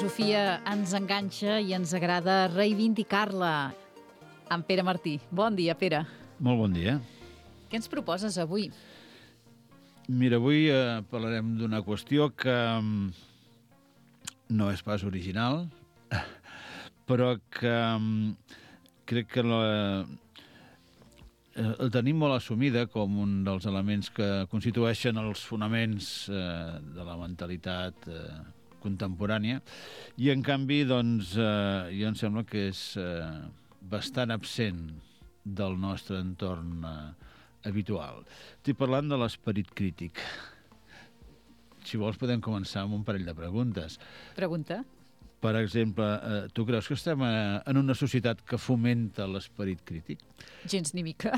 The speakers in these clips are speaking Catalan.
filosofia ens enganxa i ens agrada reivindicar-la. En Pere Martí. Bon dia, Pere. Molt bon dia. Què ens proposes avui? Mira, avui parlarem d'una qüestió que no és pas original, però que crec que el tenim molt assumida com un dels elements que constitueixen els fonaments de la mentalitat contemporània, i en canvi, doncs, jo em sembla que és bastant absent del nostre entorn habitual. Estic parlant de l'esperit crític. Si vols podem començar amb un parell de preguntes. Pregunta. Per exemple, tu creus que estem en una societat que fomenta l'esperit crític? Gens ni mica.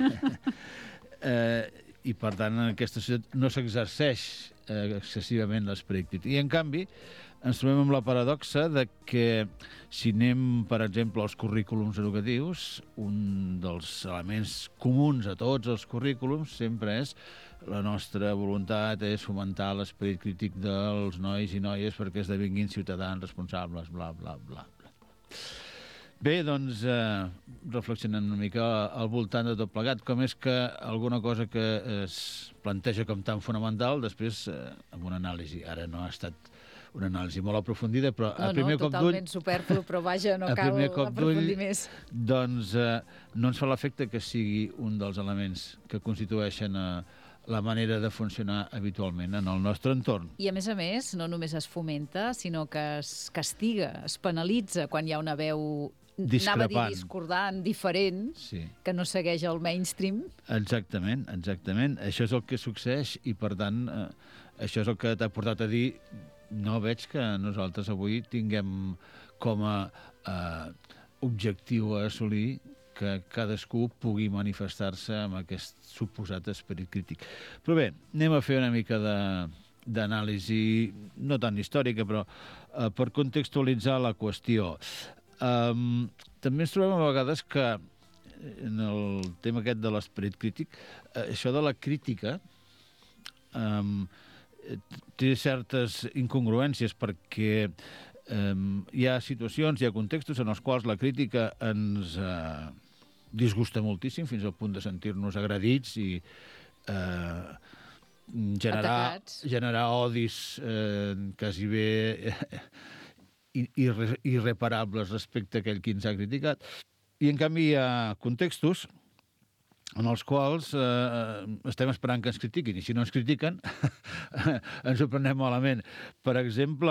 I per tant en aquesta societat no s'exerceix excessivament l'esperit crític. I en canvi ens trobem amb la paradoxa de que si anem, per exemple, als currículums educatius, un dels elements comuns a tots els currículums sempre és la nostra voluntat és fomentar l'esperit crític dels nois i noies perquè esdevinguin ciutadans responsables, bla, bla, bla. Bé, doncs, reflexionant una mica al voltant de tot plegat, com és que alguna cosa que es planteja com tan fonamental, després, amb una anàlisi, ara no ha estat una anàlisi molt aprofundida, però a primer cop d'ull... Totalment superflu, però vaja, no cal aprofundir més. Doncs no ens fa l'efecte que sigui un dels elements que constitueixen la manera de funcionar habitualment en el nostre entorn. I a més, no només es fomenta, sinó que es castiga, es penalitza quan hi ha una veu discrepant, anava a dir discordant, diferent, sí, que no segueix el mainstream. Exactament. Això és el que succeeix i, per tant, això és el que t'ha portat a dir no veig que nosaltres avui tinguem com a objectiu a assolir que cadascú pugui manifestar-se amb aquest suposat esperit crític. Però bé, anem a fer una mica d'anàlisi, no tan històrica, però per contextualitzar la qüestió. També ens trobem a vegades que en el tema aquest de l'esperit crític, això de la crítica té certes incongruències perquè hi ha situacions, hi ha contextos en els quals la crítica ens disgusta moltíssim fins al punt de sentir-nos agredits i generar odis quasi bé irreparables respecte a aquell qui ens ha criticat. I en canvi hi ha contextos en els quals estem esperant que ens critiquin, i si no ens critiquen ens ho prenem malament. Per exemple,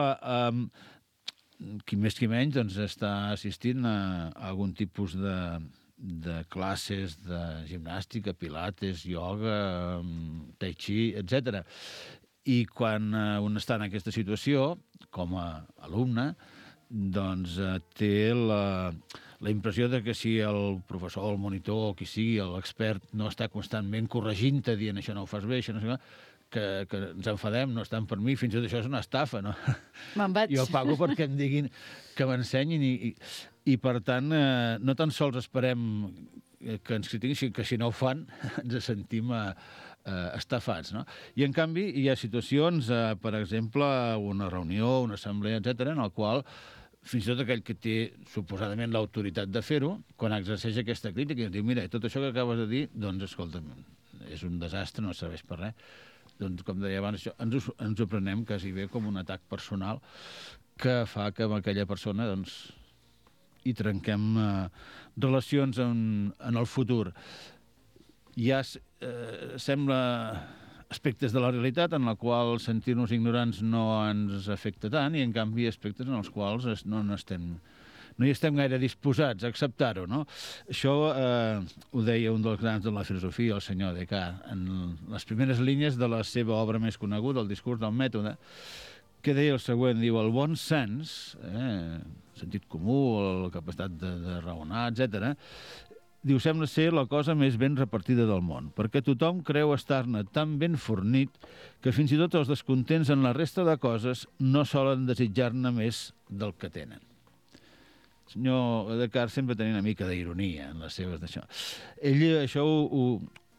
qui més qui menys doncs, està assistint a algun tipus de classes de gimnàstica, pilates, ioga, tai chi, etc. I quan un està en aquesta situació, com a alumne, doncs té la impressió de que si el professor, el monitor, o qui sigui, l'expert, no està constantment corregint-te, dient això no ho fas bé, això no sé què, que ens enfadem, no estan per mi, fins i tot això és una estafa, no? Me'n vaig. Jo pago perquè em diguin que m'ensenyin i per tant, no tan sols esperem que ens critiquin, sinó que si no ho fan ens sentim estafats, no? I en canvi hi ha situacions, per exemple, una reunió, una assemblea, etc., en el qual fins i tot aquell que té suposadament l'autoritat de fer-ho, quan exerceix aquesta crítica i ens diu, mira, tot això que acabes de dir, doncs, escolta'm, és un desastre, no serveix per res. Doncs, com deia abans, ens ho prenem quasi bé com un atac personal que fa que amb aquella persona, doncs, hi trenquem relacions en el futur. Hi ha, sembla, aspectes de la realitat en la qual sentir-nos ignorants no ens afecta tant i, en canvi, aspectes en els quals no hi estem gaire disposats a acceptar-ho, no? Això ho deia un dels grans de la filosofia, el senyor Descartes, en les primeres línies de la seva obra més coneguda, el discurs del mètode, que deia el següent, diu, el bon sens, sentit comú, la capacitat de raonar, etc., diu, sembla ser la cosa més ben repartida del món, perquè tothom creu estar-ne tan ben fornit que fins i tot els descontents en la resta de coses no solen desitjar-ne més del que tenen. El senyor Descartes sempre tenia una mica d'ironia en les seves d'això. Ell això ho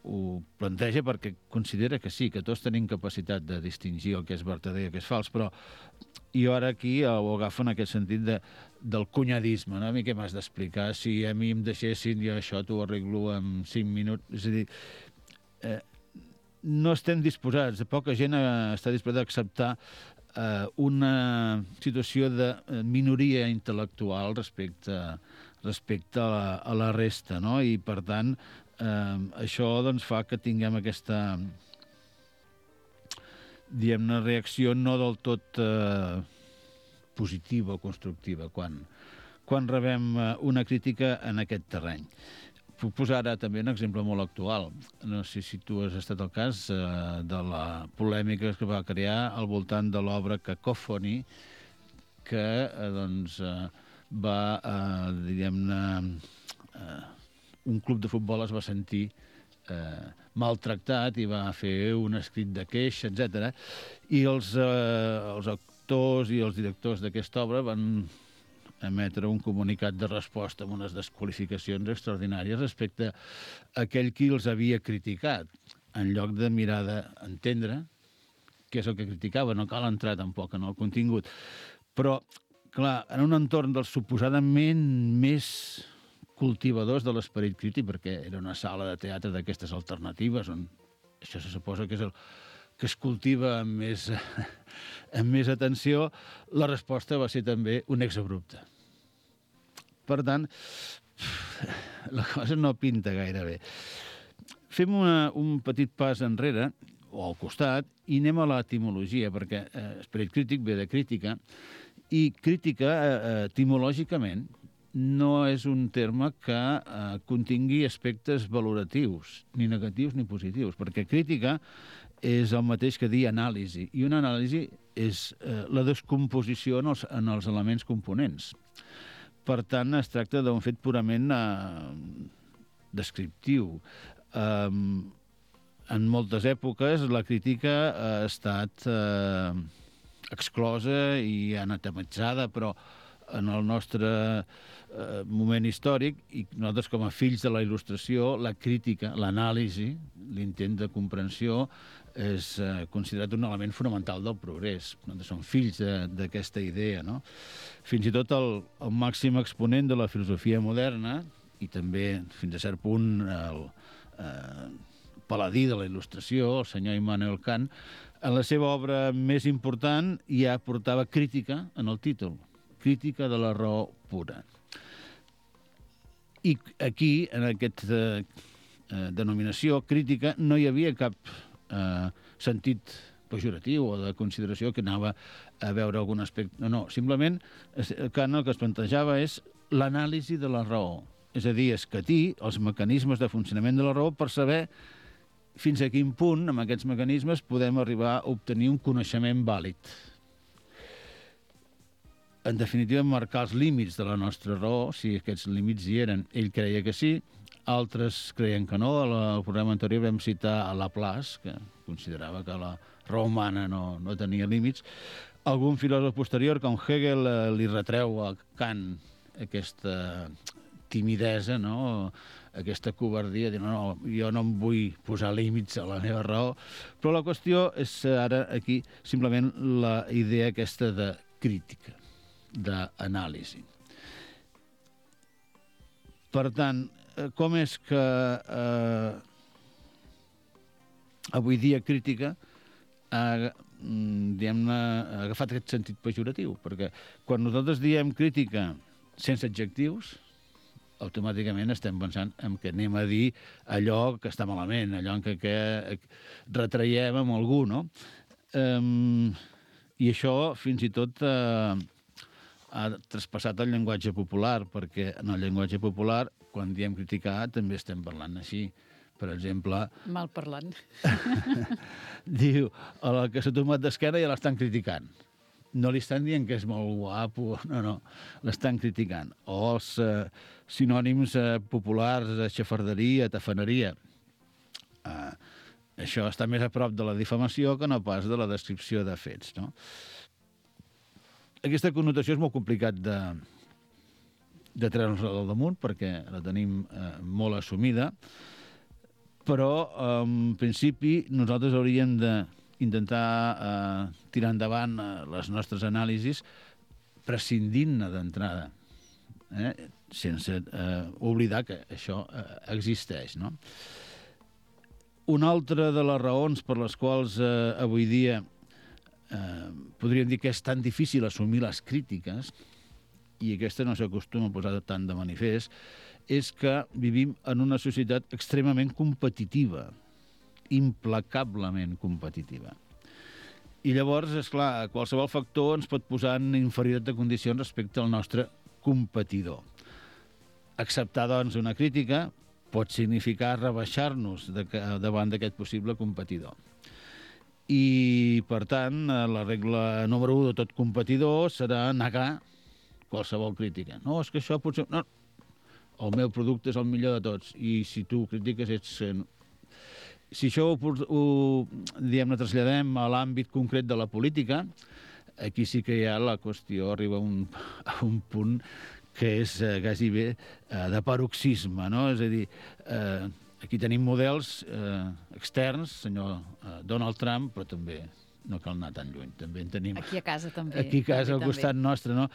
ho planteja perquè considera que sí, que tots tenim capacitat de distingir el que és vertader i el que és fals, però jo ara aquí ho agafo en aquest sentit del cunyadisme, no? A mi què m'has d'explicar? Si a mi em deixessin, jo això t'ho arreglo en 5 minuts. És a dir, no estem disposats, poca gent està disposada a acceptar una situació de minoria intel·lectual respecte a la resta, no? I, per tant, això doncs, fa que tinguem aquesta, diguem-ne, reacció no del tot positiva o constructiva quan rebem una crítica en aquest terreny. Puc posar ara també un exemple molt actual. No sé si tu has estat al cas de la polèmica que va crear al voltant de l'obra Cacophony, que doncs, va, diguem-ne, un club de futbol es va sentir maltractat i va fer un escrit de queixa, etc. I els actors i els directors d'aquesta obra van emetre un comunicat de resposta amb unes desqualificacions extraordinàries respecte a aquell qui els havia criticat, en lloc de mirar d'entendre què és el que criticava. No cal entrar tampoc en el contingut. Però, clar, en un entorn dels suposadament més cultivadors de l'esperit crític, perquè era una sala de teatre d'aquestes alternatives, on això se suposa que és el que es cultiva amb més atenció, la resposta va ser també un exabrupte. Per tant, la cosa no pinta gaire bé. Fem un petit pas enrere, o al costat, i anem a l'etimologia, perquè esperit crític ve de crítica, i crítica, etimològicament, no és un terme que contingui aspectes valoratius, ni negatius ni positius, perquè crítica és el mateix que dir anàlisi, i una anàlisi és la descomposició en els elements components. Per tant, es tracta d'un fet purament descriptiu. En moltes èpoques la crítica ha estat exclosa i anatemitzada, però en el nostre moment històric, i nosaltres com a fills de la il·lustració, la crítica, l'anàlisi, l'intent de comprensió, és considerat un element fonamental del progrés. Nosaltres som fills d'aquesta idea, no? Fins i tot el màxim exponent de la filosofia moderna, i també, fins a cert punt, el paladí de la il·lustració, el senyor Immanuel Kant, en la seva obra més important ja portava crítica en el títol, crítica de la raó pura. I aquí, en aquesta denominació crítica, no hi havia cap sentit pejoratiu o de consideració que anava a veure algun aspecte. No, simplement Kant el que es plantejava és l'anàlisi de la raó, és a dir, escatir els mecanismes de funcionament de la raó per saber fins a quin punt, amb aquests mecanismes, podem arribar a obtenir un coneixement vàlid. En definitiva, marcar els límits de la nostra raó, si aquests límits hi eren. Ell creia que sí, altres creien que no. Al programa anterior vam citar a Laplace, que considerava que la raó humana no tenia límits. Algun filòsof posterior, com Hegel, li retreu a Kant aquesta timidesa, no? Aquesta covardia, dir, no, jo no em vull posar límits a la meva raó. Però la qüestió és ara aquí simplement la idea aquesta de crítica, d'anàlisi. Per tant, com és que avui dia crítica ha agafat aquest sentit pejoratiu? Perquè quan nosaltres diem crítica sense adjectius, automàticament estem pensant en que anem a dir allò que està malament, allò en què retraiem amb algú, no? I això fins i tot ha traspassat el llenguatge popular, perquè en el llenguatge popular, quan diem criticar, també estem parlant així. Per exemple... Mal parlant. Diu, el que s'ha tomat d'esquerra ja l'estan criticant. No li estan dient que és molt guapo, no, l'estan criticant. O els sinònims populars, xafarderia, tafaneria. Això està més a prop de la difamació que no pas de la descripció de fets, no? Aquesta connotació és molt complicat de treure'ns al damunt perquè la tenim molt assumida, però en principi nosaltres hauríem d'intentar tirar endavant les nostres anàlisis prescindint-ne d'entrada, sense oblidar que això existeix, no? Una altra de les raons per les quals avui dia podríem dir que és tan difícil assumir les crítiques, i aquesta no s'acostuma a posar tant de manifest, és que vivim en una societat extremament competitiva, implacablement competitiva. I llavors, esclar, qualsevol factor ens pot posar en inferioritat de condicions respecte al nostre competidor. Acceptar, doncs, una crítica pot significar rebaixar-nos davant d'aquest possible competidor. I, per tant, la regla número 1 de tot competidor serà negar qualsevol crítica. No, és que això potser... No, el meu producte és el millor de tots, i si tu critiques ets... Si això diguem-ne, traslladem a l'àmbit concret de la política, aquí sí que ja la qüestió arriba a un punt que és quasi bé de paroxisme, no? És a dir, aquí tenim models externs, senyor Donald Trump, però també no cal anar tan lluny, també en tenim... Aquí a casa també. Aquí a casa, al costat nostre, no?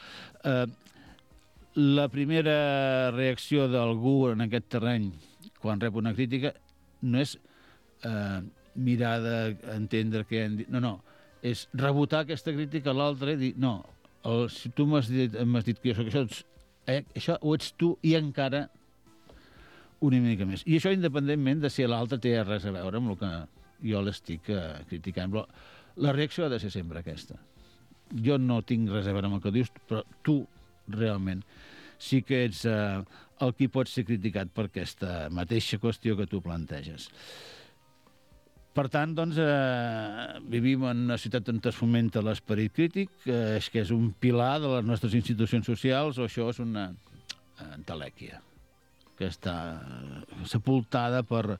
La primera reacció d'algú en aquest terreny, quan rep una crítica, no és mirar d'entendre què han dit, no, és rebotar aquesta crítica a l'altre i dir, no, si tu m'has dit que jo soc això, això ho ets tu i encara una mica més. I això independentment de si l'altre té res a veure amb el que jo l'estic criticant. Però la reacció ha de ser sempre aquesta. Jo no tinc res a veure amb el que dius, però tu realment sí que ets el qui pot ser criticat per aquesta mateixa qüestió que tu planteges. Per tant, doncs, vivim en una ciutat on es fomenta l'esperit crític, que és un pilar de les nostres institucions socials, o això és una entelèquia que està sepultada per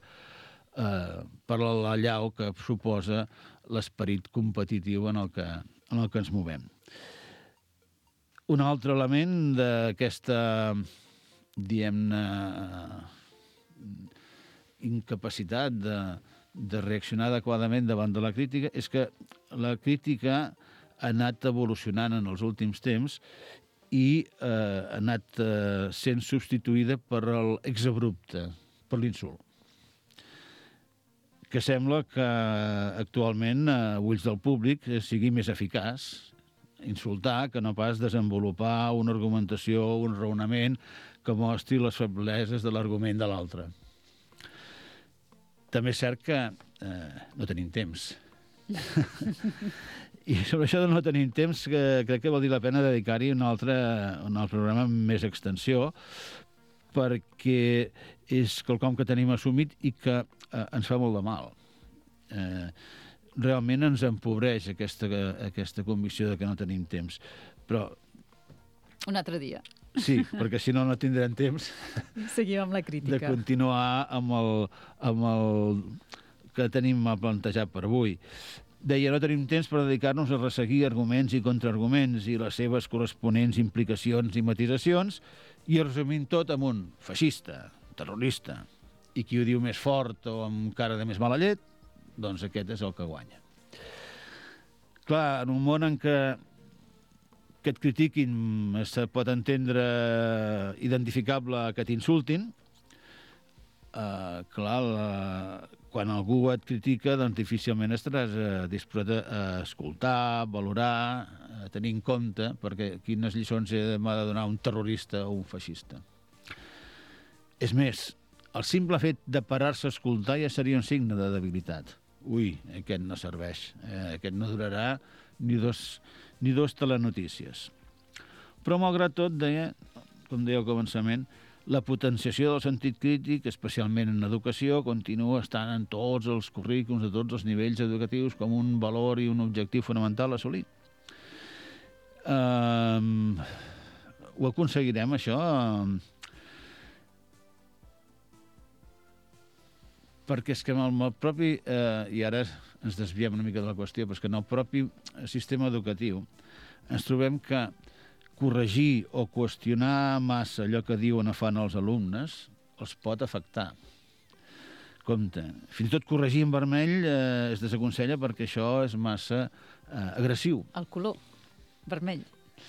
l'allau que suposa l'esperit competitiu en el que ens movem. Un altre element d'aquesta, diguem-ne, incapacitat de reaccionar adequadament davant de la crítica és que la crítica ha anat evolucionant en els últims temps i ha anat sent substituïda per l'exabrupte, per l'insult, que sembla que actualment, a ulls del públic, sigui més eficaç insultar que no pas desenvolupar una argumentació, un raonament que mostri les febleses de l'argument de l'altre. També és cert que no tenim temps. I sobre això de no tenim temps, crec que val dir la pena dedicar-hi un altre programa amb més extensió, perquè és quelcom que tenim assumit i que ens fa molt de mal. Realment ens empobreix aquesta convicció de que no tenim temps. Però... Un altre dia. Sí, perquè si no tindrem temps seguim amb la crítica. De continuar amb el que tenim plantejat per avui. Deia, no tenim temps per dedicar-nos a resseguir arguments i contraarguments i les seves corresponents implicacions i matisacions i resumint tot amb un feixista, terrorista, i qui ho diu més fort o amb cara de més mala llet, doncs aquest és el que guanya. Clar, en un món en què et critiquin se pot entendre identificable que t'insultin, clar, quan algú et critica, doncs difícilment estaràs disposat a escoltar, valorar, a tenir en compte, perquè quines lliçons m'ha de donar un terrorista o un feixista. És més, el simple fet de parar-se a escoltar ja seria un signe de debilitat. Ui, aquest no serveix, aquest no durarà ni dos telenotícies. Però, malgrat tot, com deia al començament, la potenciació del sentit crític, especialment en educació, continua estant en tots els currículums de tots els nivells educatius com un valor i un objectiu fonamental a assolir. Ho aconseguirem, això? Perquè és que amb el propi, i ara ens desviem una mica de la qüestió, però és que en el propi sistema educatiu ens trobem que corregir o qüestionar massa allò que diuen o fan els alumnes els pot afectar. compte. Fins i tot corregir en vermell es desaconsella perquè això és massa agressiu. El color vermell.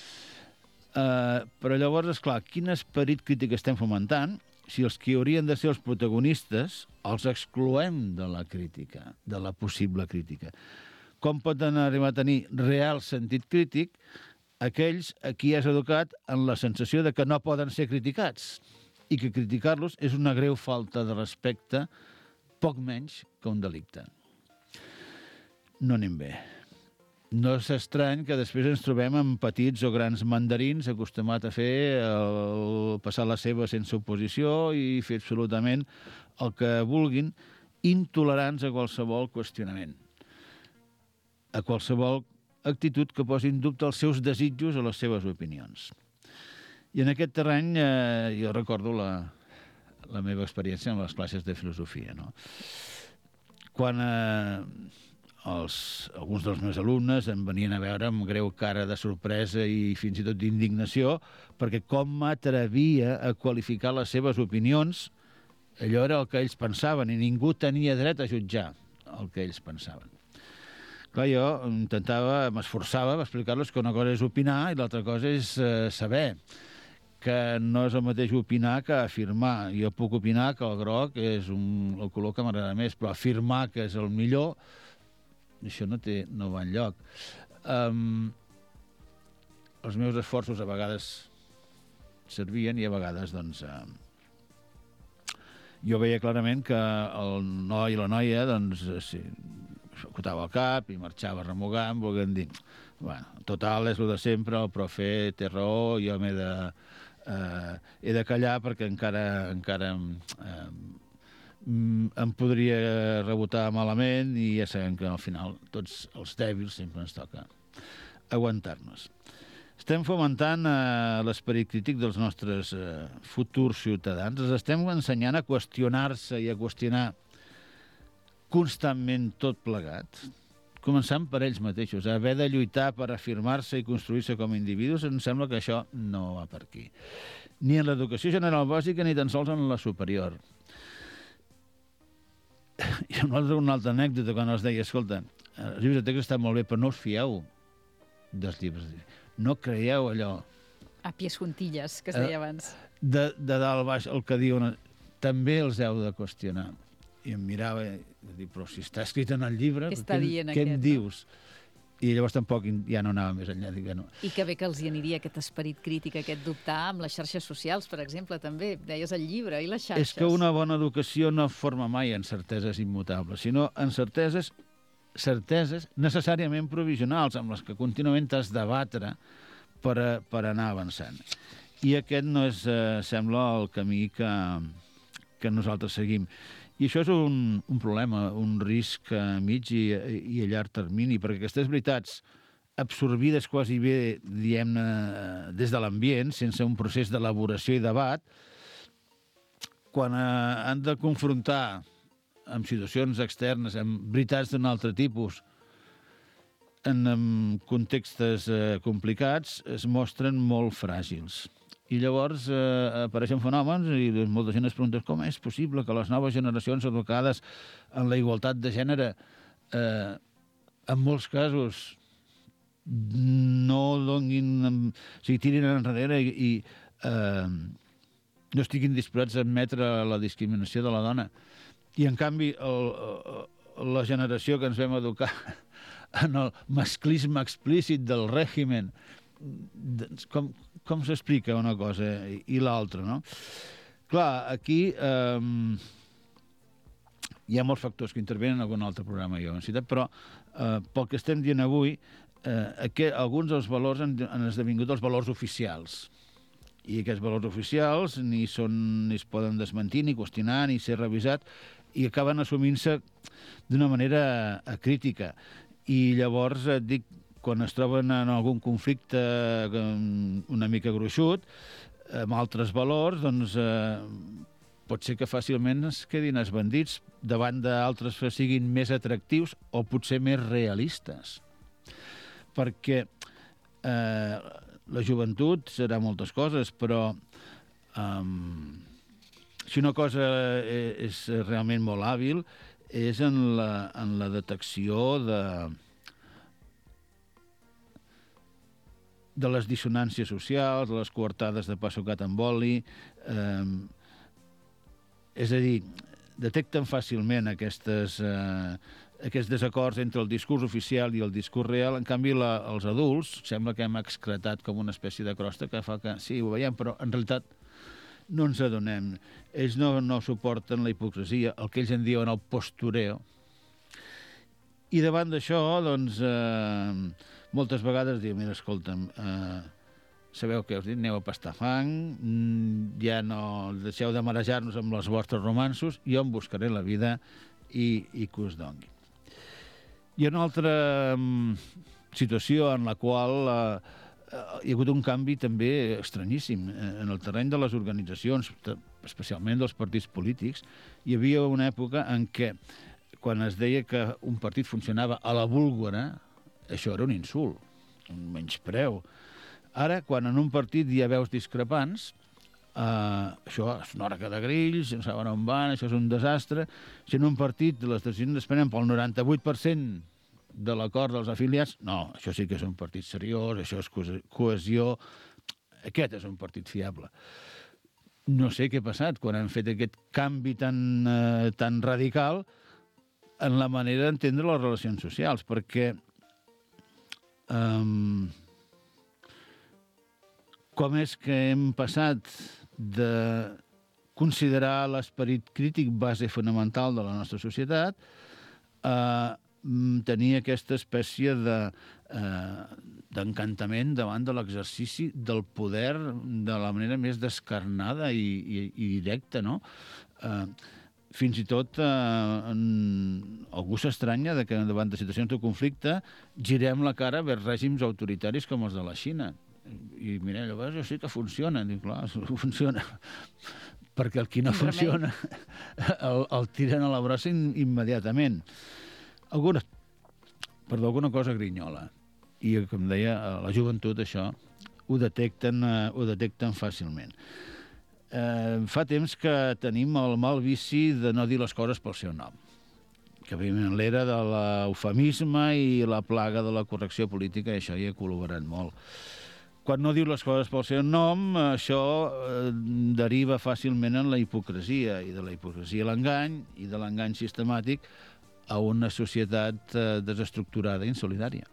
Però llavors, esclar, quin esperit crític estem fomentant si els que haurien de ser els protagonistes els excloem de la crítica, de la possible crítica? Com poden arribar a tenir real sentit crític aquells a qui has educat en la sensació de que no poden ser criticats i que criticar-los és una greu falta de respecte, poc menys que un delicte? No anem bé. No és estrany que després ens trobem amb petits o grans mandarins acostumats a fer passar la seva sense oposició i fer absolutament el que vulguin, intolerants a qualsevol qüestionament, a qualsevol actitud que posi en dubte els seus desitjos o les seves opinions. I en aquest terreny jo recordo la meva experiència en les classes de filosofia, no? Quan alguns dels meus alumnes em venien a veure amb greu cara de sorpresa i fins i tot d'indignació, perquè com m'atrevia a qualificar les seves opinions, allò era el que ells pensaven i ningú tenia dret a jutjar el que ells pensaven. Clar, jo m'esforçava a explicar-los que una cosa és opinar i l'altra cosa és saber que no és el mateix opinar que afirmar. Jo puc opinar que el groc és el color que m'agrada més, però afirmar que és el millor, això no va enlloc. Els meus esforços a vegades servien i a vegades, doncs, jo veia clarament que el noi i la noia, doncs, acotava el cap i marxava remugant, volguem dir, bueno, total, és el de sempre, el profe té raó, jo he de callar perquè encara em podria rebotar malament i ja sabem que al final tots els dèbils sempre ens toca aguantar-nos. Estem fomentant l'esperit crític dels nostres futurs ciutadans, els estem ensenyant a qüestionar-se i a qüestionar constantment tot plegat, començant per ells mateixos, a haver de lluitar per afirmar-se i construir-se com a individus. Em sembla que això no va per aquí. Ni en l'educació general bàsica ni tan sols en la superior. I una altra anècdota, quan els deia, escolta, els llibres de text estan molt bé, però no us fieu dels llibres. No creieu allò. A pies juntilles, que es deia abans. De dalt baix, el que diuen, també els heu de qüestionar. I em mirava i dir, però si està escrit en el llibre, què em dius? I llavors tampoc ja no anava més enllà. I que bé que els hi aniria aquest esperit crític, aquest dubtar amb les xarxes socials, per exemple, també. Deies el llibre i les xarxes. És que una bona educació no forma mai en certeses immutables, sinó en certeses necessàriament provisionals, amb les que contínuament has de batre per anar avançant. I aquest no és, sembla, el camí que nosaltres seguim. I això és un problema, un risc a mig i a llarg termini, perquè aquestes veritats absorbides quasi bé, diguem-ne, des de l'ambient, sense un procés d'elaboració i debat, quan han de confrontar amb situacions externes, amb veritats d'un altre tipus, en contextos complicats, es mostren molt fràgils. I llavors apareixen fenòmens i molta gent es pregunta com és possible que les noves generacions educades en la igualtat de gènere en molts casos no donin, tirin enrere i no estiguin disposats a admetre la discriminació de la dona. I en canvi la generació que ens vam educar en el masclisme explícit del règim, com s'explica una cosa i l'altra, no? Clar, aquí hi ha molts factors que intervenen en algun altre programa jo he citat, però pel que estem dient avui, alguns dels valors han esdevingut els valors oficials. I aquests valors oficials ni es poden desmentir, ni qüestionar, ni ser revisat, i acaben assumint-se d'una manera crítica. I llavors, et dic, quan es troben en algun conflicte una mica gruixut, amb altres valors, doncs pot ser que fàcilment es quedin esbandits davant d'altres que siguin més atractius o potser més realistes. Perquè la joventut serà moltes coses, però si una cosa és realment molt hàbil, és en la detecció de les dissonàncies socials, de les coartades de pa sucat amb oli. És a dir, detecten fàcilment aquests desacords entre el discurs oficial i el discurs real. En canvi, els adults sembla que hem excretat com una espècie de crosta que fa que sí, ho veiem, però en realitat no ens adonem. Ells no suporten la hipocresia, el que ells en diuen el postureo. I davant d'això, doncs, moltes vegades diuen, mira, escolta'm, sabeu què us dic? Aneu a pastar fang, ja no deixeu de marejar-nos amb els vostres romanços, jo em buscaré la vida i que us doni. Hi ha una altra situació en la qual hi ha hagut un canvi també estranyíssim. En el terreny de les organitzacions, especialment dels partits polítics, hi havia una època en què, quan es deia que un partit funcionava a la búlgara, això era un insult, un menyspreu. Ara, quan en un partit hi ha veus discrepants, això és una arca de grills, no saben on van, això és un desastre. Si en un partit les decisions es prenen pel 98% de l'acord dels afiliats, no, això sí que és un partit seriós, això és cohesió, aquest és un partit fiable. No sé què ha passat quan han fet aquest canvi tan radical en la manera d'entendre les relacions socials, perquè com és que hem passat de considerar l'esperit crític base fonamental de la nostra societat a tenir aquesta espècie d'encantament davant de l'exercici del poder de la manera més descarnada i directa, no? Fins i tot algú s'estranya que davant de situacions de conflicte girem la cara vers règims autoritaris com els de la Xina. I mira, llavors jo sí que funciona. Dic, clar, funciona. Perquè el qui no funciona el tiren a la brossa immediatament. Alguna cosa grinyola. I, com deia, la joventut això ho detecten fàcilment. Fa temps que tenim el mal vici de no dir les coses pel seu nom. Que vivim en l'era de l'eufemisme i la plaga de la correcció política, i això hi ha col·laborat molt. Quan no diu les coses pel seu nom, això deriva fàcilment en la hipocresia, i de la hipocresia l'engany, i de l'engany sistemàtic a una societat desestructurada i insolidària.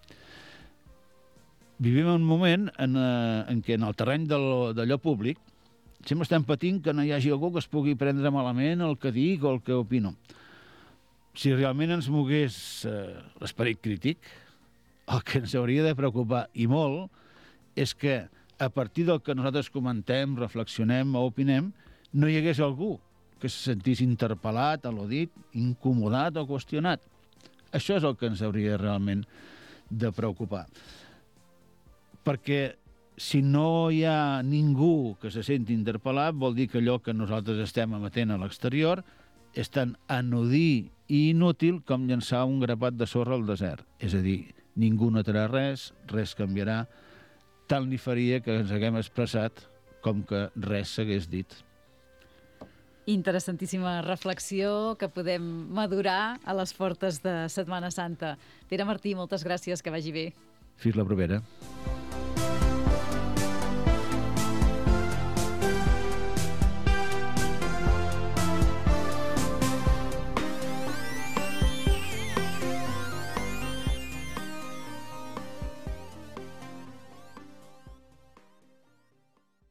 Vivim en un moment en què en el terreny d'allò públic sempre estem patint que no hi hagi algú que es pugui prendre malament el que dic o el que opino. Si realment ens mogués l'esperit crític, el que ens hauria de preocupar, i molt, és que a partir del que nosaltres comentem, reflexionem o opinem, no hi hagués algú que se sentís interpel·lat, al·ludit, incomodat o qüestionat. Això és el que ens hauria realment de preocupar. Perquè si no hi ha ningú que se senti interpel·lat, vol dir que allò que nosaltres estem emetent a l'exterior és tan anodí i inútil com llançar un grapat de sorra al desert. És a dir, ningú notarà res, res canviarà, tant li faria que ens haguem expressat com que res s'hagués dit. Interessantíssima reflexió que podem madurar a les portes de Setmana Santa. Pere Martí, moltes gràcies, que vagi bé. Fins la propera.